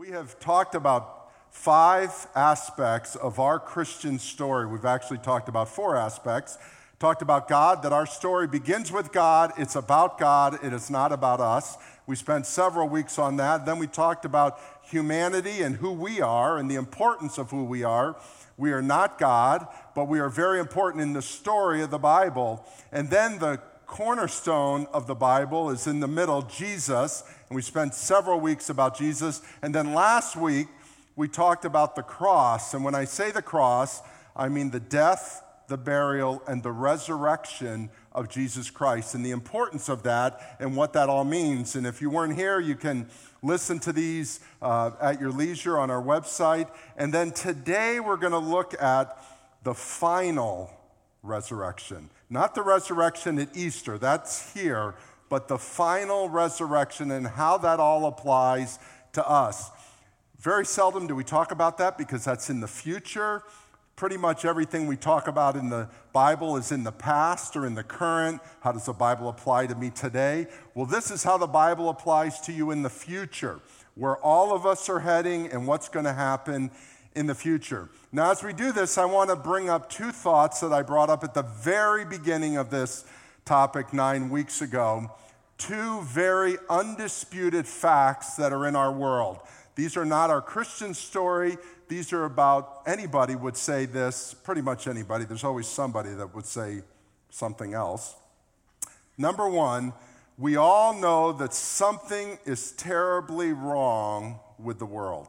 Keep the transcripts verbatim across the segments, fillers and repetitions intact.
We have talked about five aspects of our Christian story. We've actually talked about four aspects. Talked about God, that our story begins with God, it's about God, it is not about us. We spent several weeks on that. Then we talked about humanity and who we are and the importance of who we are. We are not God, but we are very important in the story of the Bible. And then the cornerstone of the Bible is in the middle, Jesus, and we spent several weeks about Jesus. And then last week, we talked about the cross. And when I say the cross, I mean the death, the burial, and the resurrection of Jesus Christ and the importance of that and what that all means. And if you weren't here, you can listen to these uh, at your leisure on our website. And then today we're going to look at the final resurrection. Not the resurrection at Easter, that's here, but the final resurrection and how that all applies to us. Very seldom do we talk about that because that's in the future. Pretty much everything we talk about in the Bible is in the past or in the current. How does the Bible apply to me today? Well, this is how the Bible applies to you in the future, where all of us are heading and what's going to happen in the future. Now, as we do this, I want to bring up two thoughts that I brought up at the very beginning of this topic nine weeks ago. Two very undisputed facts that are in our world. These are not our Christian story. These are about, anybody would say this, pretty much anybody. There's always somebody that would say something else. Number one, we all know that something is terribly wrong with the world.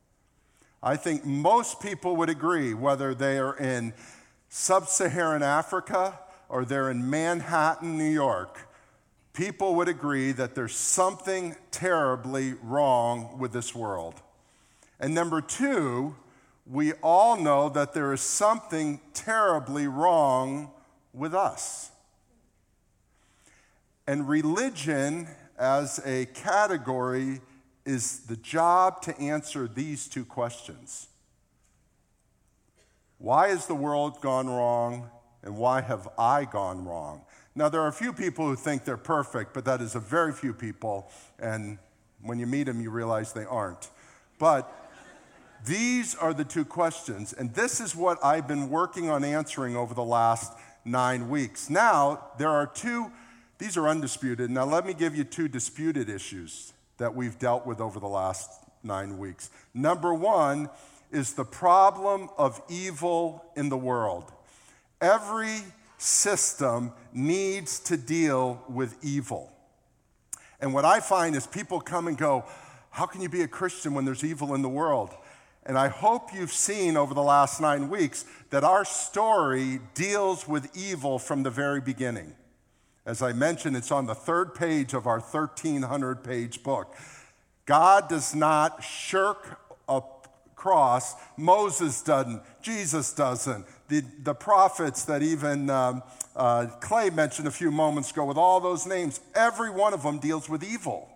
I think most people would agree, whether they are in sub-Saharan Africa or they're in Manhattan, New York, people would agree that there's something terribly wrong with this world. And number two, we all know that there is something terribly wrong with us. And religion as a category is the job to answer these two questions. Why has the world gone wrong, and why have I gone wrong? Now, there are a few people who think they're perfect, but that is a very few people, and when you meet them, you realize they aren't. But these are the two questions, and this is what I've been working on answering over the last nine weeks. Now, there are two, these are undisputed. Now, let me give you two disputed issues that we've dealt with over the last nine weeks. Number one is the problem of evil in the world. Every system needs to deal with evil. And what I find is people come and go, how can you be a Christian when there's evil in the world? And I hope you've seen over the last nine weeks that our story deals with evil from the very beginning. As I mentioned, it's on the third page of our thirteen hundred page book. God does not shirk a cross. Moses doesn't. Jesus doesn't. The, the prophets that even um, uh, Clay mentioned a few moments ago with all those names, every one of them deals with evil.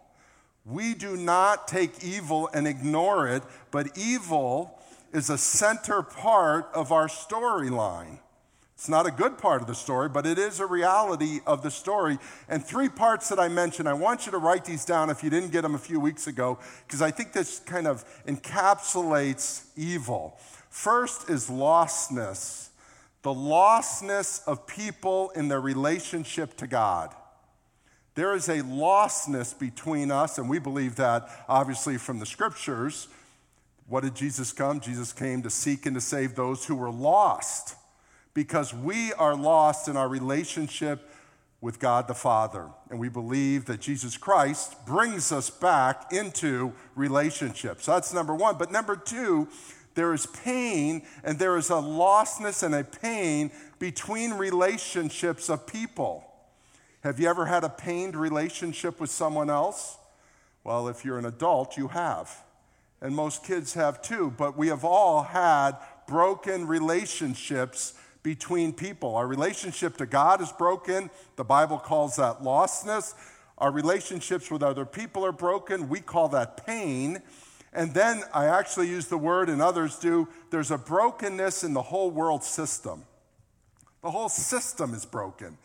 We do not take evil and ignore it, but evil is a center part of our storyline. It's not a good part of the story, but it is a reality of the story. And three parts that I mentioned, I want you to write these down if you didn't get them a few weeks ago, because I think this kind of encapsulates evil. First is lostness, the lostness of people in their relationship to God. There is a lostness between us, and we believe that obviously from the scriptures. What did Jesus come? Jesus came to seek and to save those who were lost, because we are lost in our relationship with God the Father. And we believe that Jesus Christ brings us back into relationships. So that's number one. But number two, there is pain, and there is a lostness and a pain between relationships of people. Have you ever had a pained relationship with someone else? Well, if you're an adult, you have. And most kids have too. But we have all had broken relationships between people. Our relationship to God is broken. The Bible calls that lostness. Our relationships with other people are broken. We call that pain. And then I actually use the word, and others do, there's a brokenness in the whole world system. The whole system is broken.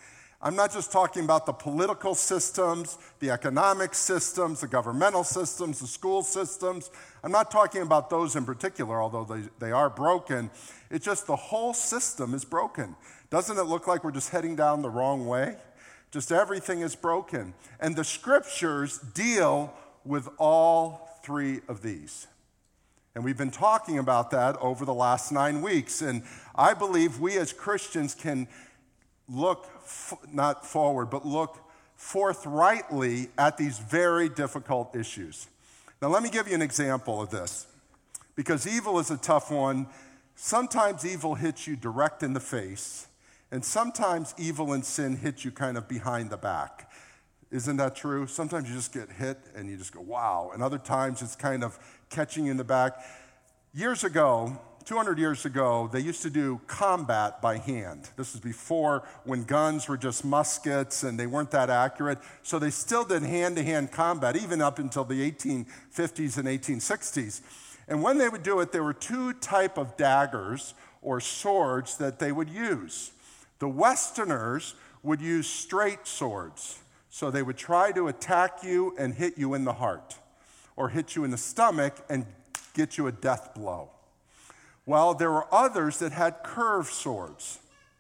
I'm not just talking about the political systems, the economic systems, the governmental systems, the school systems. I'm not talking about those in particular, although they, they are broken. It's just the whole system is broken. Doesn't it look like we're just heading down the wrong way? Just everything is broken. And the scriptures deal with all three of these. And we've been talking about that over the last nine weeks. And I believe we as Christians can look, f- not forward, but look forthrightly at these very difficult issues. Now, let me give you an example of this, because evil is a tough one. Sometimes evil hits you direct in the face, and sometimes evil and sin hit you kind of behind the back. Isn't that true? Sometimes you just get hit and you just go, wow. And other times it's kind of catching you in the back. Years ago, two hundred years ago, they used to do combat by hand. This was before when guns were just muskets and they weren't that accurate. So they still did hand-to-hand combat, even up until the eighteen fifties and eighteen sixties. And when they would do it, there were two type of daggers or swords that they would use. The Westerners would use straight swords. So they would try to attack you and hit you in the heart, or hit you in the stomach and get you a death blow. Well, there were others that had curved swords,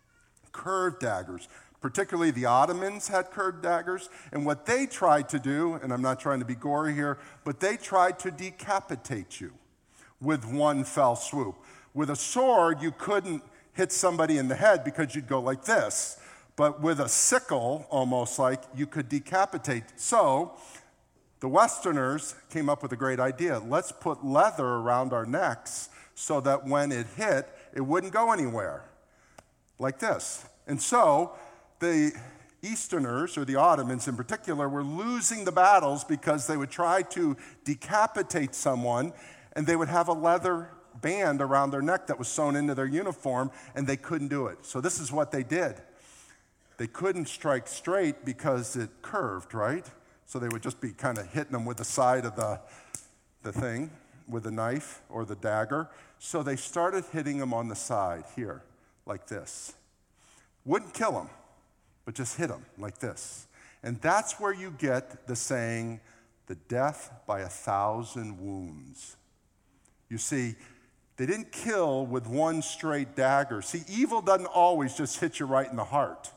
curved daggers. Particularly the Ottomans had curved daggers. And what they tried to do, and I'm not trying to be gory here, but they tried to decapitate you with one fell swoop. With a sword, you couldn't hit somebody in the head because you'd go like this. But with a sickle, almost like, you could decapitate. So the Westerners came up with a great idea. Let's put leather around our necks so that when it hit, it wouldn't go anywhere, like this. And so the Easterners, or the Ottomans in particular, were losing the battles because they would try to decapitate someone, and they would have a leather band around their neck that was sewn into their uniform, and they couldn't do it. So this is what they did. They couldn't strike straight because it curved, right? So they would just be kind of hitting them with the side of the, the thing, with the knife or the dagger. So they started hitting them on the side here, like this. Wouldn't kill them, but just hit them like this. And that's where you get the saying, the death by a thousand wounds. You see, they didn't kill with one straight dagger. See, evil doesn't always just hit you right in the heart.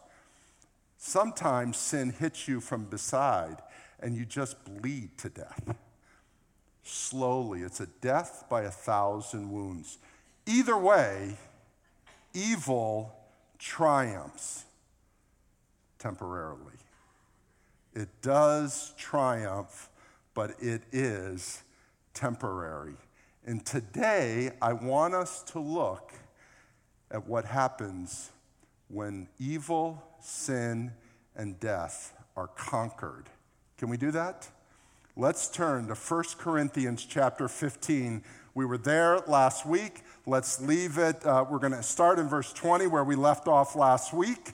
Sometimes sin hits you from beside, and you just bleed to death. Slowly. It's a death by a thousand wounds. Either way, evil triumphs temporarily. It does triumph, but it is temporary. And today, I want us to look at what happens when evil, sin, and death are conquered. Can we do that? Let's turn to First Corinthians chapter fifteen. We were there last week. Let's leave it. Uh, we're going to start in verse twenty where we left off last week.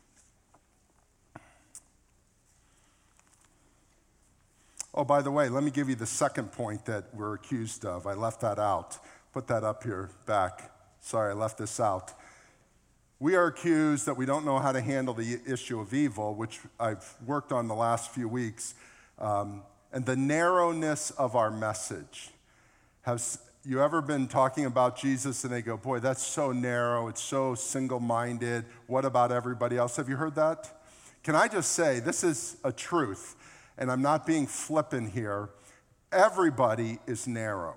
Oh, by the way, let me give you the second point that we're accused of. I left that out. Put that up here back. Sorry, I left this out. We are accused that we don't know how to handle the issue of evil, which I've worked on the last few weeks, um, and the narrowness of our message. Have you ever been talking about Jesus and they go, boy, that's so narrow, it's so single-minded, what about everybody else? Have you heard that? Can I just say, this is a truth, and I'm not being flippant here. Everybody is narrow.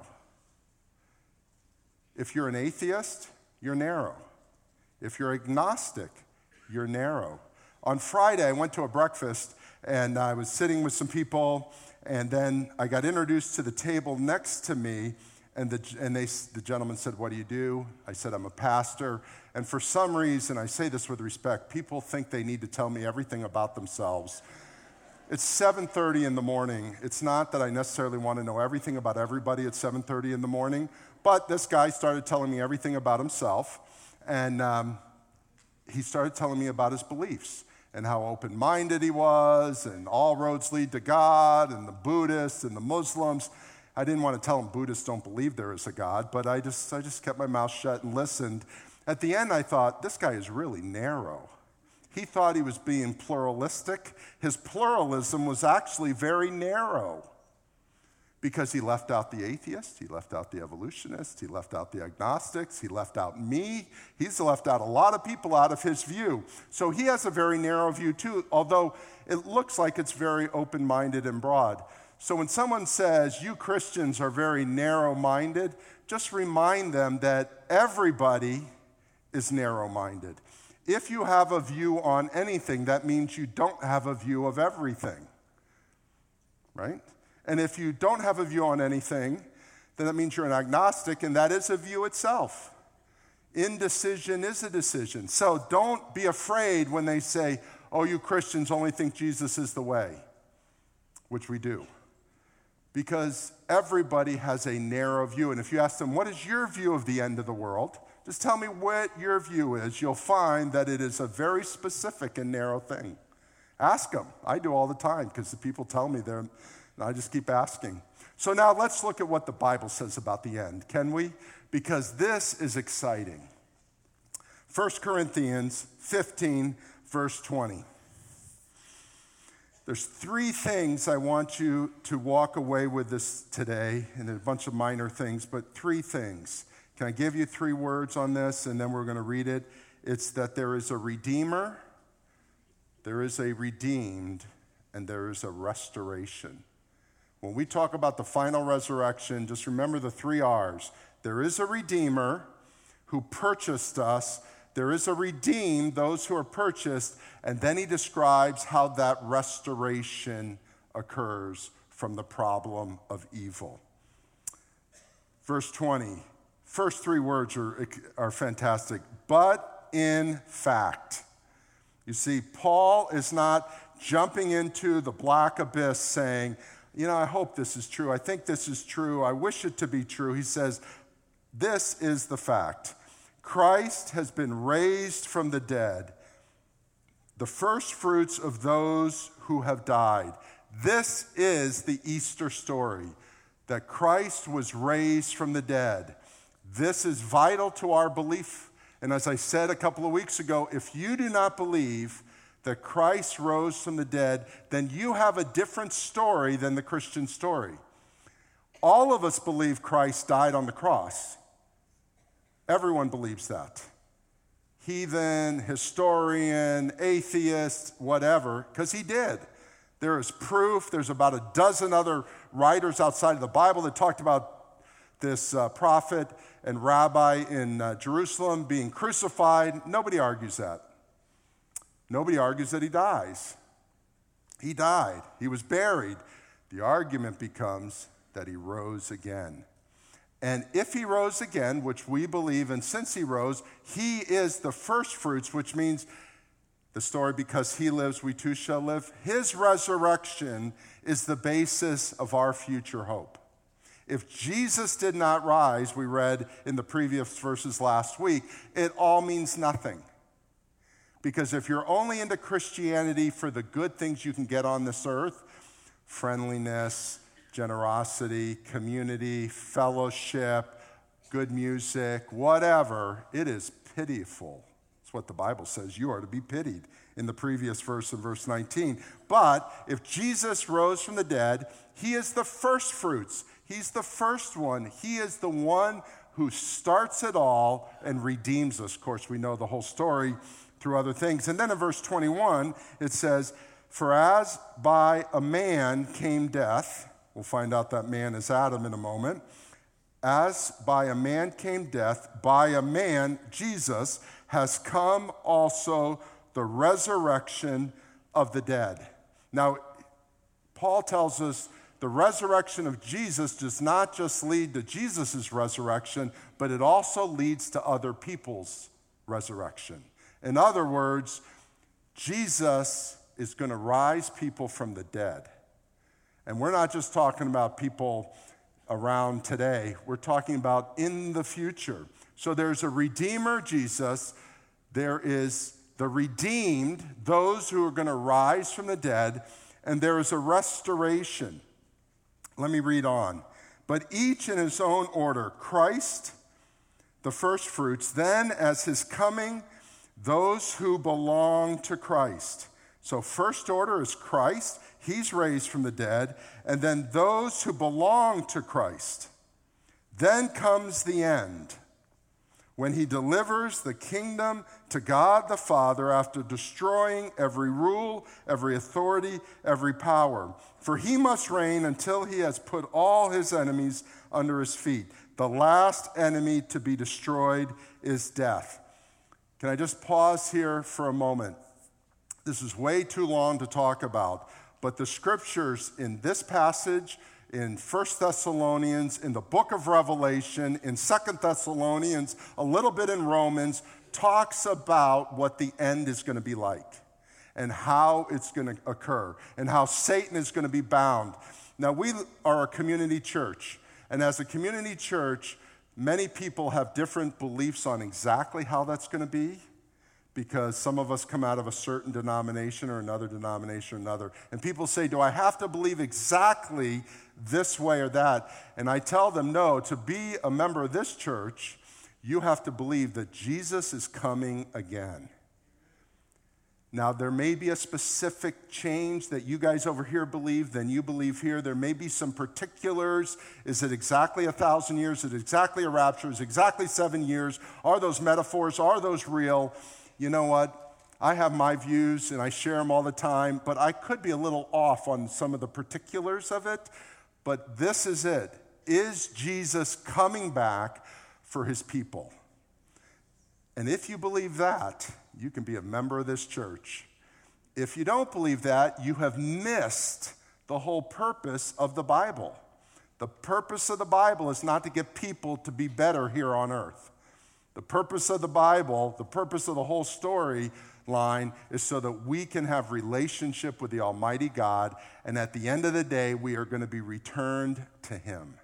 If you're an atheist, you're narrow. If you're agnostic, you're narrow. On Friday, I went to a breakfast, and I was sitting with some people, and then I got introduced to the table next to me, and the, and they, the gentleman said, what do you do? I said, I'm a pastor. And for some reason, I say this with respect, people think they need to tell me everything about themselves. It's seven thirty in the morning. It's not that I necessarily want to know everything about everybody at seven thirty in the morning, but this guy started telling me everything about himself. And um, he started telling me about his beliefs and how open-minded he was, and all roads lead to God, and the Buddhists and the Muslims. I didn't want to tell him Buddhists don't believe there is a God, but I just, I just kept my mouth shut and listened. At the end, I thought, this guy is really narrow. He thought he was being pluralistic. His pluralism was actually very narrow because he left out the atheists, he left out the evolutionists, he left out the agnostics, he left out me. He's left out a lot of people out of his view. So he has a very narrow view too, although it looks like it's very open-minded and broad. So when someone says, you Christians are very narrow-minded, just remind them that everybody is narrow-minded. If you have a view on anything, that means you don't have a view of everything, right? And if you don't have a view on anything, then that means you're an agnostic, and that is a view itself. Indecision is a decision. So don't be afraid when they say, oh, you Christians only think Jesus is the way, which we do. Because everybody has a narrow view. And if you ask them, what is your view of the end of the world? Just tell me what your view is. You'll find that it is a very specific and narrow thing. Ask them. I do all the time because the people tell me they're, and I just keep asking. So now let's look at what the Bible says about the end, can we? Because this is exciting. First Corinthians fifteen, verse twenty. There's three things I want you to walk away with this today, and a bunch of minor things, but three things. Can I give you three words on this, and then we're going to read it? It's that there is a redeemer, there is a redeemed, and there is a restoration. When we talk about the final resurrection, just remember the three R's. There is a redeemer who purchased us. There is a redeemed, those who are purchased, and then he describes how that restoration occurs from the problem of evil. Verse twenty, first three words are, are fantastic. But in fact, you see, Paul is not jumping into the black abyss saying, you know, I hope this is true. I think this is true. I wish it to be true. He says, this is the fact. Christ has been raised from the dead, the first fruits of those who have died. This is the Easter story, that Christ was raised from the dead. This is vital to our belief. And as I said a couple of weeks ago, if you do not believe that Christ rose from the dead, then you have a different story than the Christian story. All of us believe Christ died on the cross. Everyone believes that. Heathen, historian, atheist, whatever, because he did. There is proof. There's about a dozen other writers outside of the Bible that talked about this uh, prophet and rabbi in uh, Jerusalem being crucified. Nobody argues that. Nobody argues that he dies. He died. He was buried. The argument becomes that he rose again. And if he rose again, which we believe, and since he rose, he is the first fruits, which means the story, because he lives, we too shall live. His resurrection is the basis of our future hope. If Jesus did not rise, we read in the previous verses last week, it all means nothing. Because if you're only into Christianity for the good things you can get on this earth, friendliness, generosity, community, fellowship, good music, whatever, it is pitiful. That's what the Bible says. You are to be pitied in the previous verse in verse nineteen. But if Jesus rose from the dead, he is the first fruits. He's the first one. He is the one who starts it all and redeems us. Of course, we know the whole story through other things. And then in verse twenty-one, it says, for as by a man came death, we'll find out that man is Adam in a moment. As by a man came death, by a man, Jesus, has come also the resurrection of the dead. Now, Paul tells us the resurrection of Jesus does not just lead to Jesus' resurrection, but it also leads to other people's resurrection. In other words, Jesus is going to rise people from the dead. And we're not just talking about people around today. We're talking about in the future. So there's a Redeemer, Jesus. There is the redeemed, those who are going to rise from the dead. And there is a restoration. Let me read on. But each in his own order. Christ, the first fruits. Then as his coming Those who belong to Christ. So first order is Christ. He's raised from the dead. And then those who belong to Christ. Then comes the end, when he delivers the kingdom to God the Father after destroying every rule, every authority, every power. For he must reign until he has put all his enemies under his feet. The last enemy to be destroyed is death. Can I just pause here for a moment? This is way too long to talk about, but the scriptures in this passage, in First Thessalonians, in the book of Revelation, in Second Thessalonians, a little bit in Romans, talks about what the end is going to be like and how it's going to occur and how Satan is going to be bound. Now, we are a community church, and as a community church, many people have different beliefs on exactly how that's going to be, because some of us come out of a certain denomination or another denomination or another. And people say, do I have to believe exactly this way or that? And I tell them, no, to be a member of this church, you have to believe that Jesus is coming again. Now, there may be a specific change that you guys over here believe than you believe here. There may be some particulars. Is it exactly a thousand years? Is it exactly a rapture? Is it exactly seven years? Are those metaphors? Are those real? You know what? I have my views and I share them all the time, but I could be a little off on some of the particulars of it. But this is it. Is Jesus coming back for his people? And if you believe that, you can be a member of this church. If you don't believe that, you have missed the whole purpose of the Bible. The purpose of the Bible is not to get people to be better here on earth. The purpose of the Bible, the purpose of the whole storyline is so that we can have relationship with the Almighty God, and at the end of the day, we are going to be returned to him.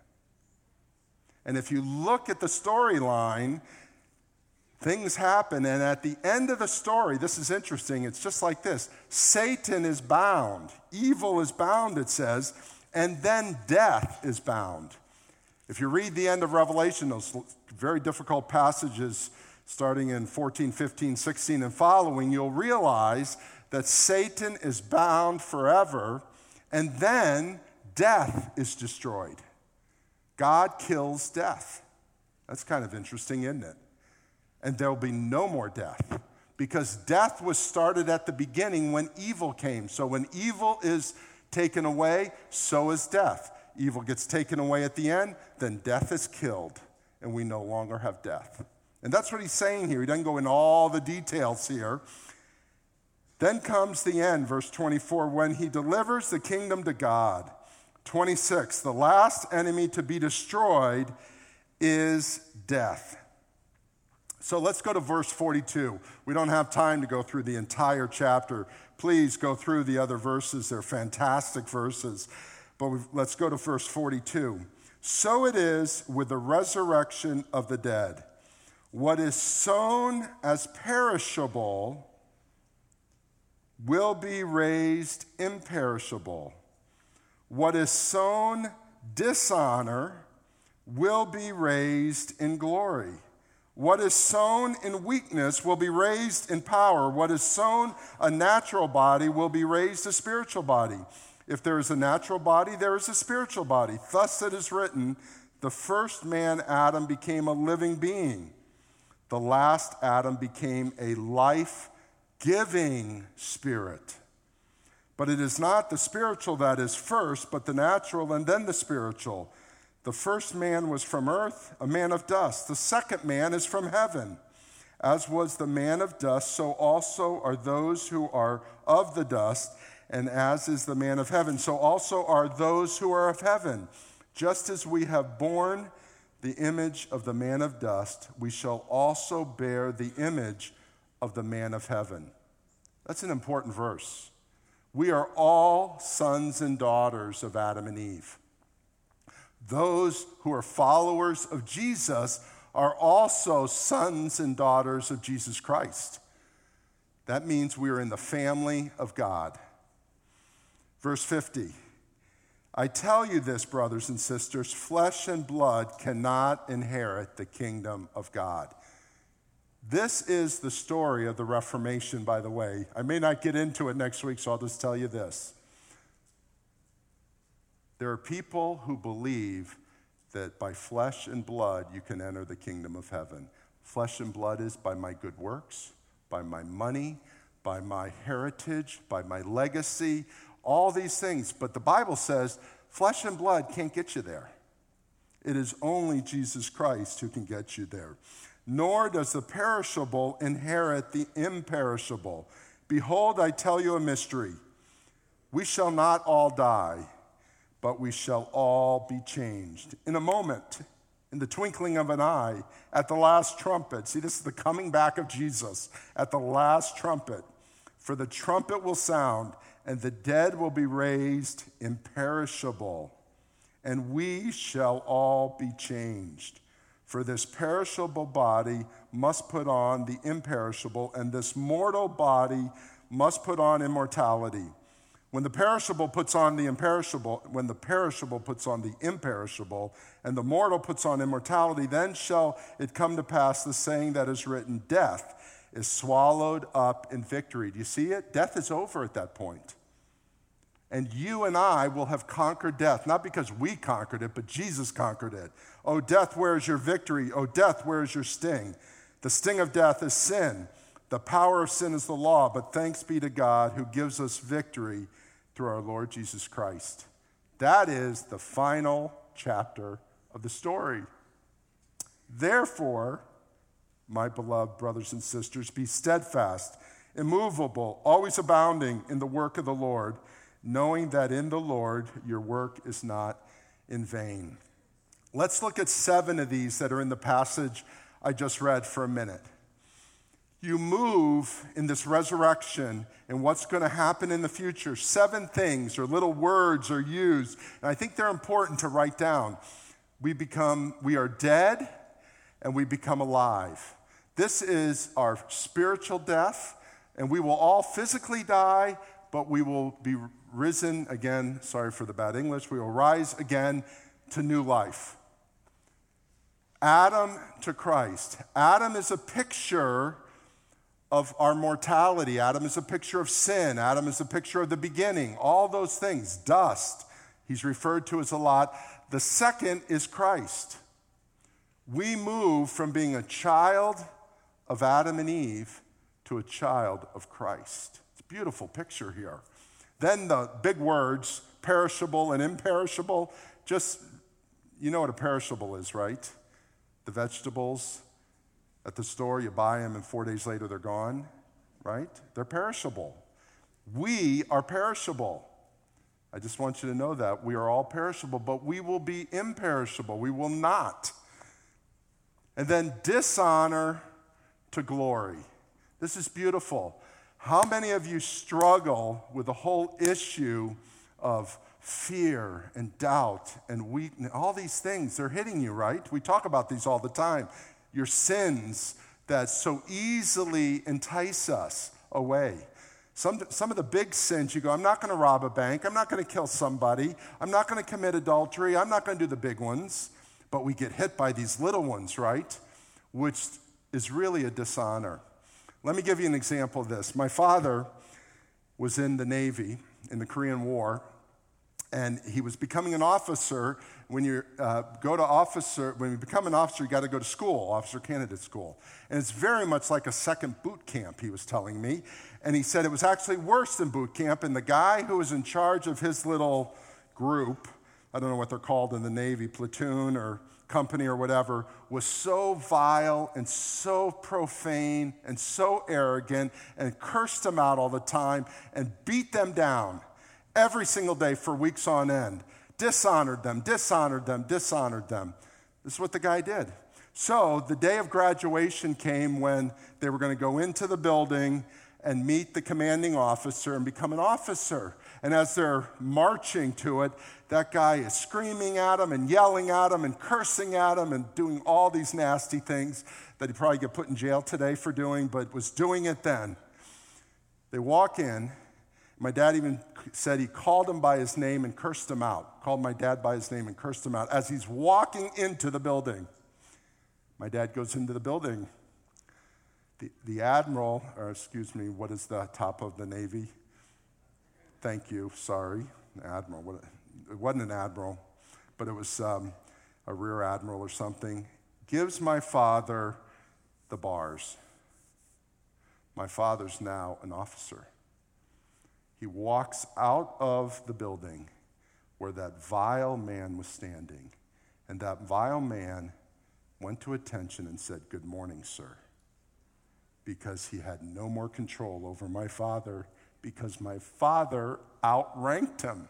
And if you look at the storyline, things happen, and at the end of the story, this is interesting, it's just like this. Satan is bound. Evil is bound, it says, and then death is bound. If you read the end of Revelation, those very difficult passages starting in fourteen, fifteen, sixteen, and following, you'll realize that Satan is bound forever, and then death is destroyed. God kills death. That's kind of interesting, isn't it? And there will be no more death, because death was started at the beginning when evil came. So when evil is taken away, so is death. Evil gets taken away at the end, then death is killed, and we no longer have death. And that's what he's saying here. He doesn't go into all the details here. Then comes the end, verse twenty-four, when he delivers the kingdom to God. twenty-six, the last enemy to be destroyed is death. So let's go to verse forty-two. We don't have time to go through the entire chapter. Please go through the other verses. They're fantastic verses. But let's go to verse forty-two. So it is with the resurrection of the dead. What is sown as perishable will be raised imperishable. What is sown dishonor will be raised in glory. What is sown in weakness will be raised in power. What is sown a natural body will be raised a spiritual body. If there is a natural body, there is a spiritual body. Thus it is written, the first man, Adam, became a living being. The last Adam became a life-giving spirit. But it is not the spiritual that is first, but the natural and then the spiritual. The first man was from earth, a man of dust. The second man is from heaven. As was the man of dust, so also are those who are of the dust. And as is the man of heaven, so also are those who are of heaven. Just as we have borne the image of the man of dust, we shall also bear the image of the man of heaven. That's an important verse. We are all sons and daughters of Adam and Eve. Those who are followers of Jesus are also sons and daughters of Jesus Christ. That means we are in the family of God. Verse fifty, I tell you this, brothers and sisters, flesh and blood cannot inherit the kingdom of God. This is the story of the Reformation, by the way. I may not get into it next week, so I'll just tell you this. There are people who believe that by flesh and blood you can enter the kingdom of heaven. Flesh and blood is by my good works, by my money, by my heritage, by my legacy, all these things. But the Bible says flesh and blood can't get you there. It is only Jesus Christ who can get you there. Nor does the perishable inherit the imperishable. Behold, I tell you a mystery. We shall not all die, but we shall all be changed. In a moment, in the twinkling of an eye, at the last trumpet. See, this is the coming back of Jesus. At the last trumpet. For the trumpet will sound, and the dead will be raised imperishable, and we shall all be changed. For this perishable body must put on the imperishable, and this mortal body must put on immortality. When the perishable puts on the imperishable, when the perishable puts on the imperishable, and the mortal puts on immortality, then shall it come to pass the saying that is written, death is swallowed up in victory. Do you see it? Death is over at that point. And you and I will have conquered death, not because we conquered it, but Jesus conquered it. Oh, death, where is your victory? Oh, death, where is your sting? The sting of death is sin. The power of sin is the law, but thanks be to God who gives us victory through our Lord Jesus Christ. That is the final chapter of the story. Therefore, my beloved brothers and sisters, be steadfast, immovable, always abounding in the work of the Lord, knowing that in the Lord your work is not in vain. Let's look at seven of these that are in the passage I just read for a minute. You move in this resurrection and what's going to happen in the future. Seven things or little words are used, and I think they're important to write down. We become, we are dead and we become alive. This is our spiritual death, and we will all physically die, but we will be risen again. Sorry for the bad English. We will rise again to new life. Adam to Christ. Adam is a picture of our mortality. Adam is a picture of sin. Adam is a picture of the beginning. All those things. Dust. He's referred to as a lot. The second is Christ. We move from being a child of Adam and Eve to a child of Christ. It's a beautiful picture here. Then the big words, perishable and imperishable. Just, you know what a perishable is, right? The vegetables at the store, you buy them and four days later they're gone, right? They're perishable. We are perishable. I just want you to know that. We are all perishable, but we will be imperishable. We will not. And then dishonor to glory. This is beautiful. How many of you struggle with the whole issue of fear and doubt and weakness? All these things, they're hitting you, right? We talk about these all the time. Your sins that so easily entice us away. Some, some of the big sins, you go, I'm not going to rob a bank. I'm not going to kill somebody. I'm not going to commit adultery. I'm not going to do the big ones. But we get hit by these little ones, right? Which is really a dishonor. Let me give you an example of this. My father was in the Navy in the Korean War, and he was becoming an officer. When you uh, go to officer, when you become an officer, you got to go to school, officer candidate school. And it's very much like a second boot camp, he was telling me. And he said it was actually worse than boot camp, and the guy who was in charge of his little group, I don't know what they're called in the Navy, platoon or company or whatever, was so vile and so profane and so arrogant and cursed them out all the time and beat them down every single day for weeks on end. Dishonored them, dishonored them, dishonored them. This is what the guy did. So the day of graduation came when they were going to go into the building and meet the commanding officer and become an officer. And as they're marching to it, that guy is screaming at them and yelling at them and cursing at them and doing all these nasty things that he'd probably get put in jail today for doing, but was doing it then. They walk in. My dad even said he called him by his name and cursed him out. Called my dad by his name and cursed him out as he's walking into the building. My dad goes into the building. The, the admiral, or excuse me, what is the top of the Navy? Thank you, sorry, admiral. What, it wasn't an admiral, but it was um, a rear admiral or something. Gives my father the bars. My father's now an officer. He walks out of the building where that vile man was standing, and that vile man went to attention and said, "Good morning, sir," because he had no more control over my father, because my father outranked him.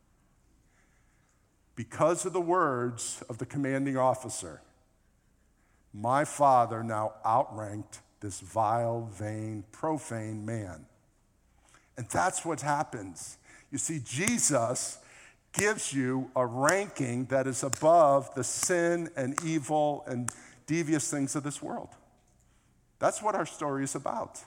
Because of the words of the commanding officer, my father now outranked this vile, vain, profane man. And that's what happens. You see, Jesus gives you a ranking that is above the sin and evil and devious things of this world. That's what our story is about.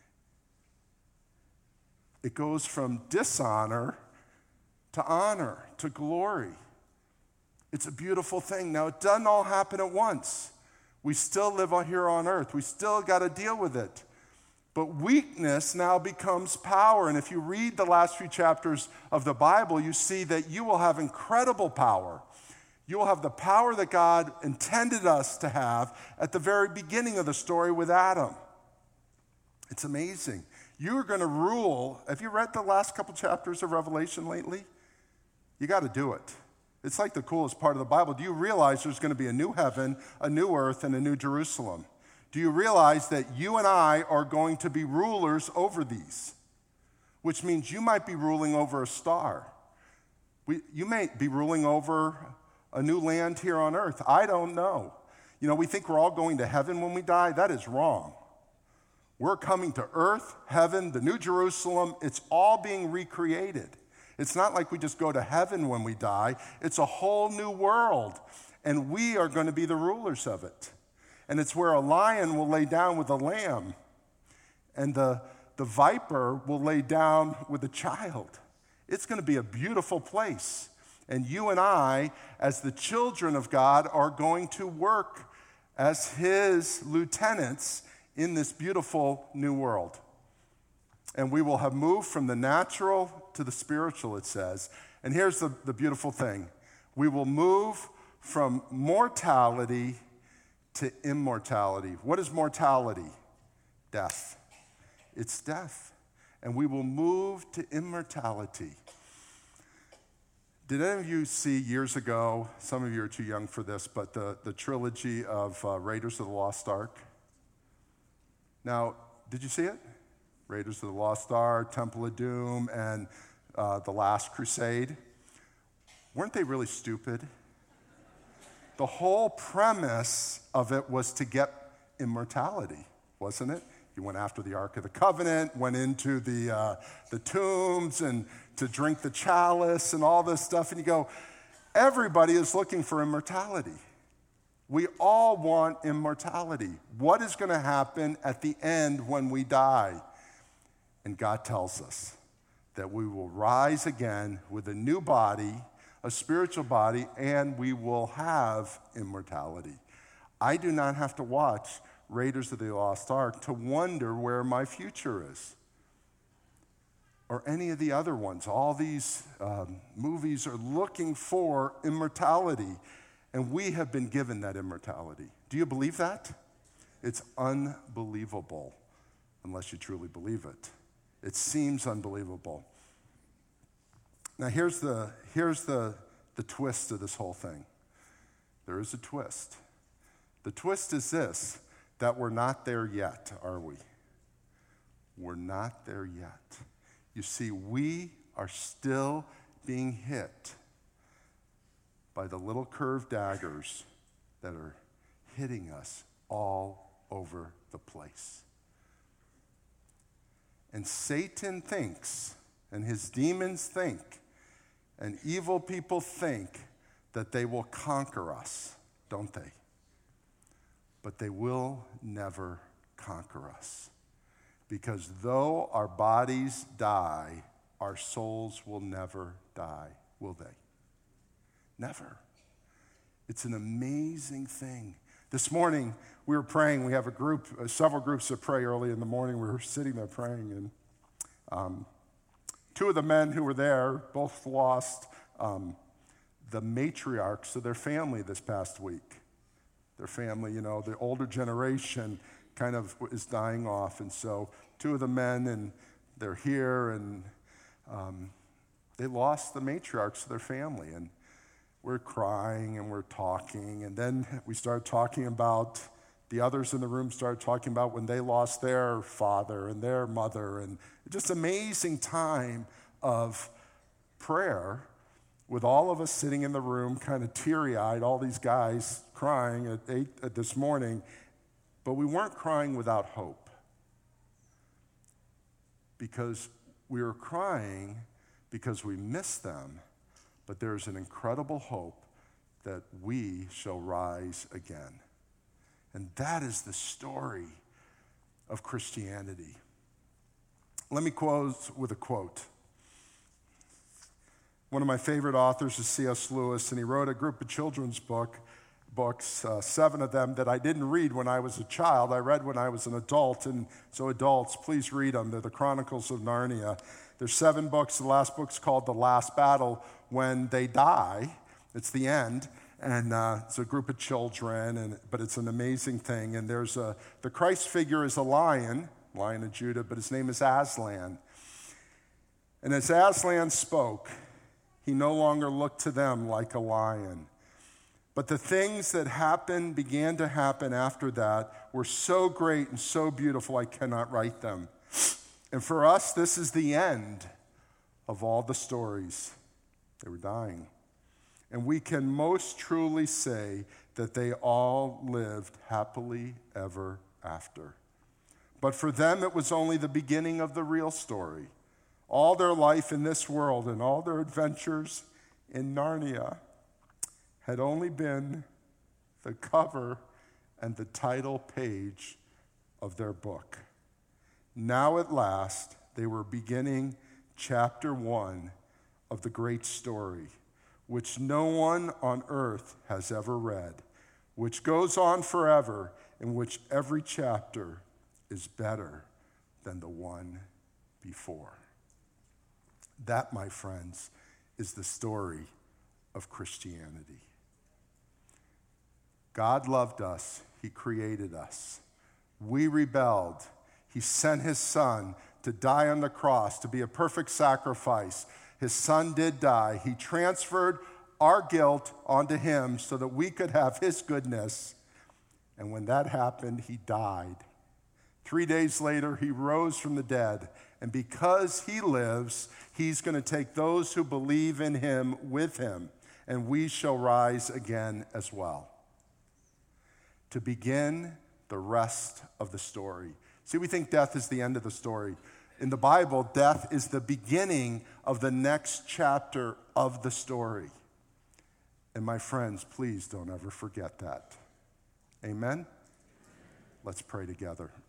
It goes from dishonor to honor, to glory. It's a beautiful thing. Now, it doesn't all happen at once. We still live on here on earth. We still got to deal with it. But weakness now becomes power. And if you read the last few chapters of the Bible, you see that you will have incredible power. You will have the power that God intended us to have at the very beginning of the story with Adam. It's amazing. You are going to rule. Have you read the last couple chapters of Revelation lately? You got to do it. It's like the coolest part of the Bible. Do you realize there's going to be a new heaven, a new earth, and a new Jerusalem? Do you realize that you and I are going to be rulers over these? Which means you might be ruling over a star. We, you may be ruling over a new land here on earth. I don't know. You know, we think we're all going to heaven when we die. That is wrong. We're coming to earth, heaven, the new Jerusalem. It's all being recreated. It's not like we just go to heaven when we die. It's a whole new world, and we are going to be the rulers of it. And it's where a lion will lay down with a lamb, and the, the viper will lay down with a child. It's going to be a beautiful place. And you and I, as the children of God, are going to work as his lieutenants in this beautiful new world. And we will have moved from the natural to the spiritual, it says. And here's the, the beautiful thing. We will move from mortality to immortality. What is mortality? Death. It's death. And we will move to immortality. Did any of you see years ago, some of you are too young for this, but the, the trilogy of uh, Raiders of the Lost Ark? Now, did you see it? Raiders of the Lost Ark, Temple of Doom, and uh, The Last Crusade. Weren't they really stupid? The whole premise of it was to get immortality, wasn't it? You went after the Ark of the Covenant, went into the, uh, the tombs and to drink the chalice and all this stuff. And you go, everybody is looking for immortality. We all want immortality. What is going to happen at the end when we die? And God tells us that we will rise again with a new body, a spiritual body, and we will have immortality. I do not have to watch Raiders of the Lost Ark to wonder where my future is. Or any of the other ones. All these um, movies are looking for immortality, and we have been given that immortality. Do you believe that? It's unbelievable unless you truly believe it. It seems unbelievable. Now here's the, here's the, the twist of this whole thing. There is a twist. The twist is this, that we're not there yet, are we? We're not there yet. You see, we are still being hit by the little curved daggers that are hitting us all over the place. And Satan thinks, and his demons think, and evil people think that they will conquer us, don't they? But they will never conquer us. Because though our bodies die, our souls will never die, will they? Never. It's an amazing thing. This morning, we were praying. We have a group, uh, several groups that pray early in the morning. We were sitting there praying, and um, two of the men who were there both lost um, the matriarchs of their family this past week. Their family, you know, the older generation kind of is dying off, and so two of the men, and they're here, and um, they lost the matriarchs of their family, and we're crying and we're talking, and then we started talking about, the others in the room started talking about when they lost their father and their mother, and just amazing time of prayer with all of us sitting in the room, kind of teary-eyed, all these guys crying at eight at this morning, but we weren't crying without hope, because we were crying because we miss them, but there's an incredible hope that we shall rise again. And that is the story of Christianity. Let me close with a quote. One of my favorite authors is C S Lewis, and he wrote a group of children's book, books, uh, seven of them that I didn't read when I was a child. I read when I was an adult, and so adults, please read them. They're the Chronicles of Narnia. There's seven books. The last book's called The Last Battle. When they die, it's the end, and uh, it's a group of children, and but it's an amazing thing. And there's a, the Christ figure is a lion, Lion of Judah, but his name is Aslan. And as Aslan spoke, he no longer looked to them like a lion. But the things that happened, began to happen after that, were so great and so beautiful, I cannot write them. And for us, this is the end of all the stories. They were dying. And we can most truly say that they all lived happily ever after. But for them, it was only the beginning of the real story. All their life in this world and all their adventures in Narnia had only been the cover and the title page of their book. Now at last, they were beginning chapter one of the great story, which no one on earth has ever read, which goes on forever, in which every chapter is better than the one before. That, my friends, is the story of Christianity. God loved us. He created us. We rebelled. He sent his son to die on the cross, to be a perfect sacrifice. His son did die. He transferred our guilt onto him so that we could have his goodness. And when that happened, he died. Three days later, he rose from the dead. And because he lives, he's going to take those who believe in him with him, and we shall rise again as well. To begin the rest of the story. See, we think death is the end of the story. In the Bible, death is the beginning of the next chapter of the story. And my friends, please don't ever forget that. Amen? Let's pray together.